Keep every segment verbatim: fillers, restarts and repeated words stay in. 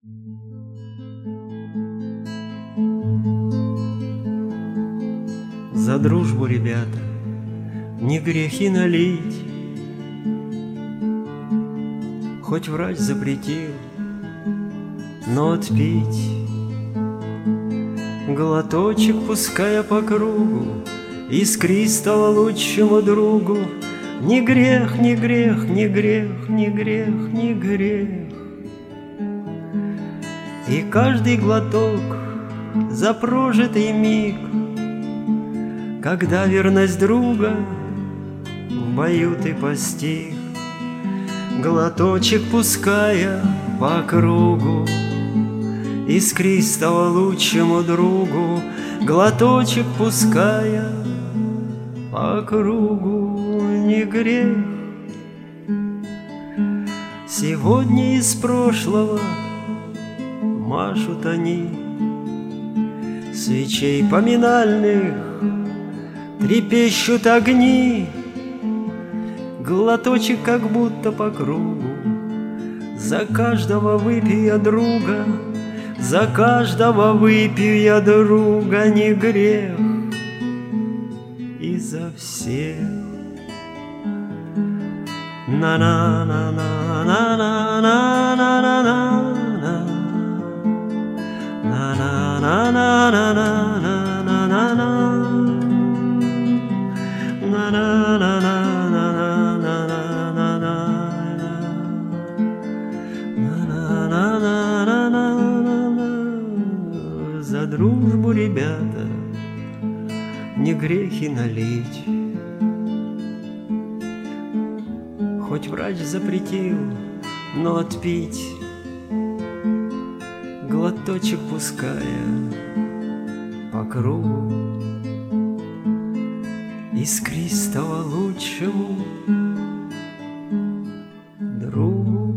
За дружбу, ребята, не грех и налить, хоть врач запретил, но отпить глоточек, пуская по кругу, искристого лучшему другу. Не грех, не грех, не грех, не грех, не грех. И каждый глоток за прожитый миг, когда верность друга в бою ты постиг, глоточек пуская по кругу, искристого лучшему другу, глоточек пуская по кругу, не грех. Сегодня из прошлого машут они, свечей поминальных трепещут огни, глоточек как будто по кругу, за каждого выпью я друга, за каждого выпью я друга, не грех. И за всех за дружбу, ребята, не грех и налить, хоть врач запретил, но отпить глоточек пуская по кругу, искристого лучшему другу.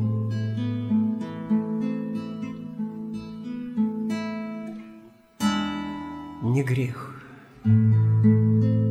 Не грех.